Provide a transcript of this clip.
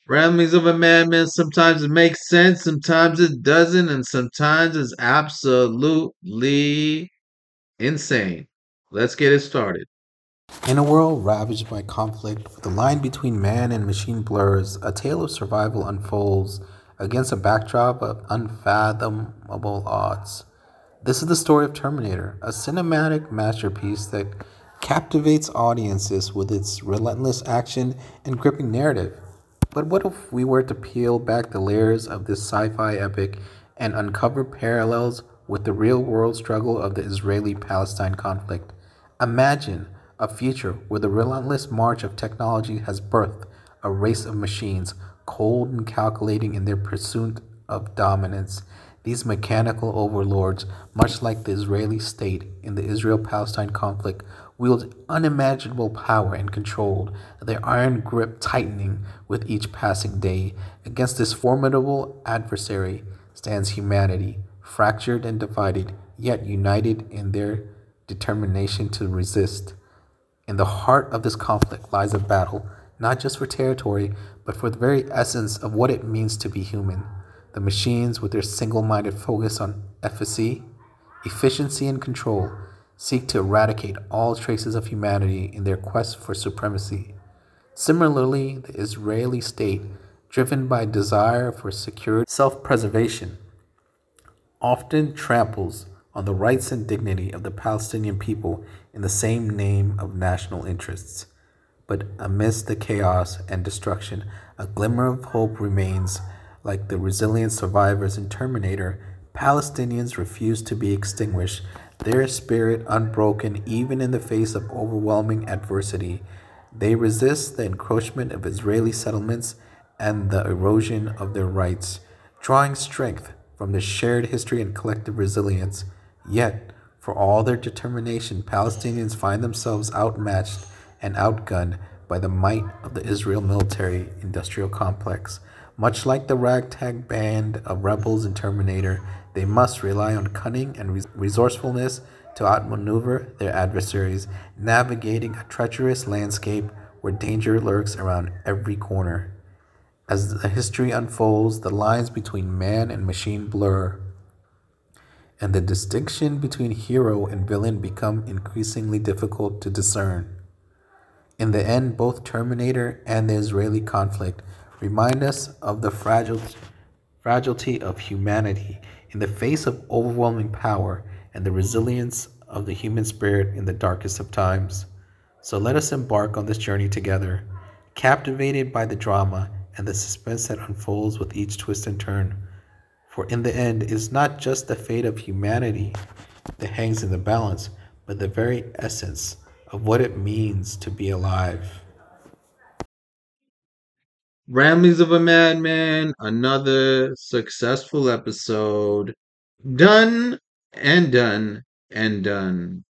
Ramblings of a Madman, sometimes it makes sense, sometimes it doesn't, and sometimes it's absolutely insane. Let's get it started. In a world ravaged by conflict, where the line between man and machine blurs, a tale of survival unfolds against a backdrop of unfathomable odds. This is the story of Terminator, a cinematic masterpiece that captivates audiences with its relentless action and gripping narrative. But what if we were to peel back the layers of this sci fi epic and uncover parallels with the real world struggle of the Israeli Palestine conflict? Imagine a future where the relentless march of technology has birthed a race of machines, cold and calculating in their pursuit of dominance. These mechanical overlords, much like the Israeli state in the Israel Palestine conflict, wield unimaginable power and control, their iron grip tightening with each passing day. Against this formidable adversary stands humanity, fractured and divided, yet united in their determination to resist. In the heart of this conflict lies a battle, not just for territory, but for the very essence of what it means to be human. The machines, with their single minded focus on efficiency, and control, seek to eradicate all traces of humanity in their quest for supremacy. Similarly, the Israeli state, driven by desire for security, self preservation, often tramples on the rights and dignity of the Palestinian people in the same name of national interests. But amidst the chaos and destruction, a glimmer of hope remains. Like the resilient survivors in Terminator, Palestinians refuse to be extinguished, their spirit unbroken even in the face of overwhelming adversity. They resist the encroachment of Israeli settlements and the erosion of their rights, drawing strength from the shared history and collective resilience. Yet, for all their determination, Palestinians find themselves outmatched and outgunned by the might of the Israel military industrial complex. Much like the ragtag band of rebels in Terminator, they must rely on cunning and resourcefulness to outmaneuver their adversaries, navigating a treacherous landscape where danger lurks around every corner. As the history unfolds, the lines between man and machine blur, and the distinction between hero and villain become increasingly difficult to discern. In the end, both Terminator and the Israeli conflict remind us of the fragility of humanity in the face of overwhelming power and the resilience of the human spirit in the darkest of times. So let us embark on this journey together, captivated by the drama and the suspense that unfolds with each twist and turn. For in the end, it is not just the fate of humanity that hangs in the balance, but the very essence of what it means to be alive. Ramblings of a Madman, another successful episode. Done and done and done.